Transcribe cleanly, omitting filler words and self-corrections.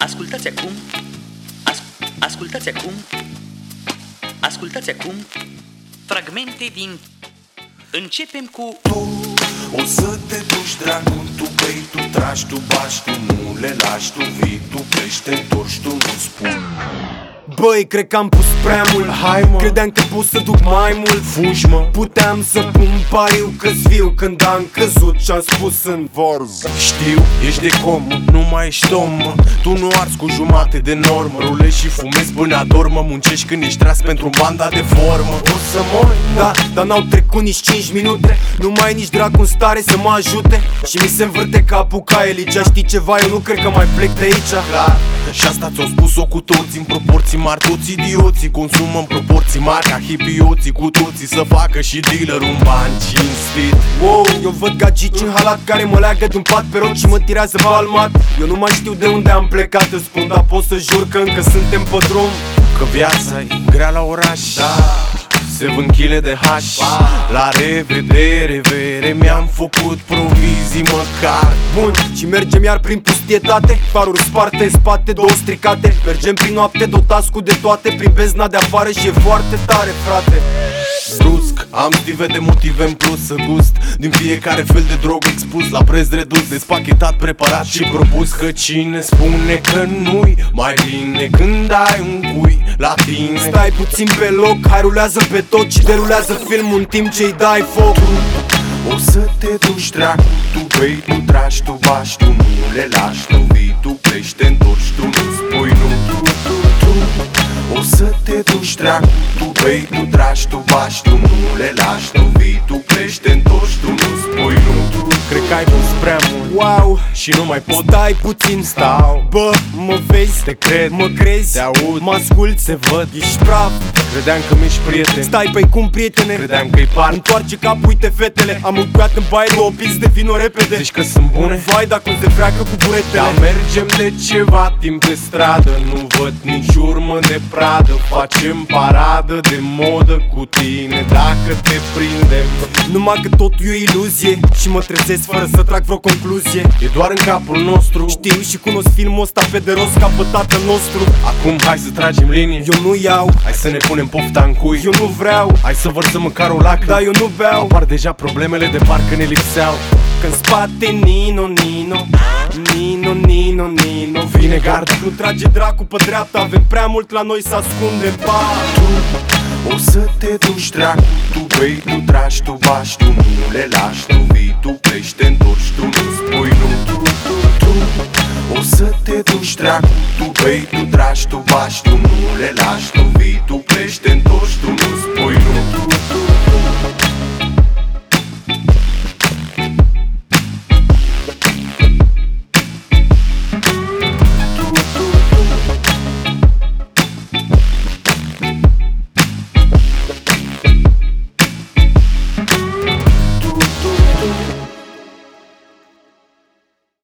Ascultați acum Ascultați acum fragmente din Începem cu Tu o să te duci, dracu, tu bei, tu tragi, tu bași, tu nu le lași, tu vii, tu pleci, te întorci, tu nu spui. Băi, cred că am pus prea mult. Hai, mă, credeam că pot să duc mai mult. fugi, mă. Puteam să pun pariu că-s viu când am căzut și-am spus în varză. Știu, ești de comă, nu mai ești om, mă. Tu nu arzi cu jumate de normă. Rulezi și fumezi până adormă. Muncești când ești tras pentru banda de formă. O să mori, Da, dar n-au trecut nici 5 minute. Nu mai e nici dracu în stare să mă ajute. Și mi se învârte capul ca Eligea. Știi ceva, eu nu cred că mai plec de aici. clar. Și asta ți-o spus-o cu toții în proporții mari. Toți idioții consumă în proporții mari ca hipioții, cu toții să facă și dealer un ban cinstit. Wow, eu văd gagici în halat care mă leagă de-un pat pe rot și mă tirează palmat. Eu nu mai știu de unde am plecat, îți spun, dar pot să jur că încă suntem pe drum. Că viața e grea la oraș, se vând chile de haș. La revedere, vere, mi-am făcut provizii măcar. Bun, și mergem iar prin pustietate, faruri sparte, spate, două stricate. Mergem prin noapte, dotați cu de toate, prin bezna de afară și e foarte tare, frate. Brusc, am stive de motive în plus să gust din fiecare fel de drog expus la preț redus, despachetat, preparat și propus. Că cine spune că nu-i mai bine când ai un cui la tine? Stai puțin pe loc, hai rulează pe tot și derulează filmul în timp ce-i dai foc. O să te duci, dracu, tu bei, tu tragi, tu bași, tu nu le lași, tu vii, tu pleci, te întorci, tu nu spui nu. O să te duci, dracu, tu bei, tu tragi, tu bași, tu nu le lași, tu vii, tu pleci, te întorci, tu nu spui nu. Cred că ai pus prea mult Wow, și nu mai pot. stai puțin, Stau, bă, mă vezi, te cred, mă crezi, te aud, mă asculti, te văd. ești praf. Credeam că mi-ești prieten, Stai, păi cum, prietene? credeam că-i part. Întoarce capul, uite fetele. Am mâncat în baie, două pix de vino repede. Zici că sunt bune? Vai, dacă se freacă cu buretele. Dar mergem de ceva timp pe stradă, nu văd nici urmă de pradă. Facem paradă de modă cu tine dacă te prindem. Numai că totul e o iluzie și mă trezesc fără să trag vreo concluzie. E doar în capul nostru. Știu și cunosc filmul ăsta pe de rost ca pe tatăl nostru. Acum hai să tragem linie. Eu nu iau, Hai să ne punem pofta în cui. eu nu vreau, Hai să vărsăm măcar o lacrimă. dar eu nu beau. Apar deja problemele de parcă ne lipseau. Că-n spate Nino, Nino, Nino, Nino, Nino. Vine gardă. Nu trage dracu pe dreapta, avem prea mult la noi să ascundem. Pa! O să te duci, dracu, tu bei, tu tragi, tu bași, tu nu le lași, tu vii, tu pleci, te întorci, tu nu spui nu. O să te duci, dracu, tu bei, tu tragi, tu bași, tu nu le lași, tu vii, tu pleci, te întorci, tu nu spui nu.